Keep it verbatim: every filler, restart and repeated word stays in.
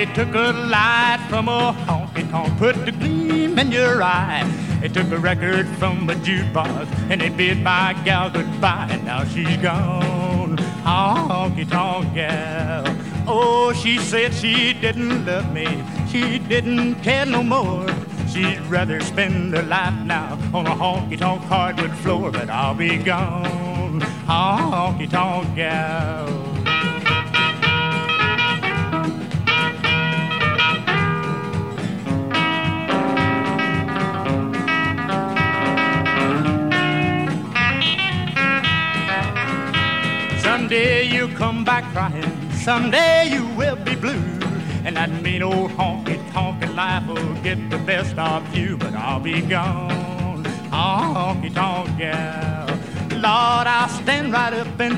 They took a light from a honky-tonk, put the gleam in your eye. They took a record from a jukebox, and they bid my gal goodbye. And now she's gone, honky-tonk gal. Oh, she said she didn't love me, she didn't care no more. She'd rather spend her life now on a honky-tonk hardwood floor. But I'll be gone, honky-tonk gal. Someday you'll come back crying, someday you will be blue, and that mean old honky-tonkin' life will get the best of you. But I'll be gone, honky-tonk gal. Lord, I'll stand right up and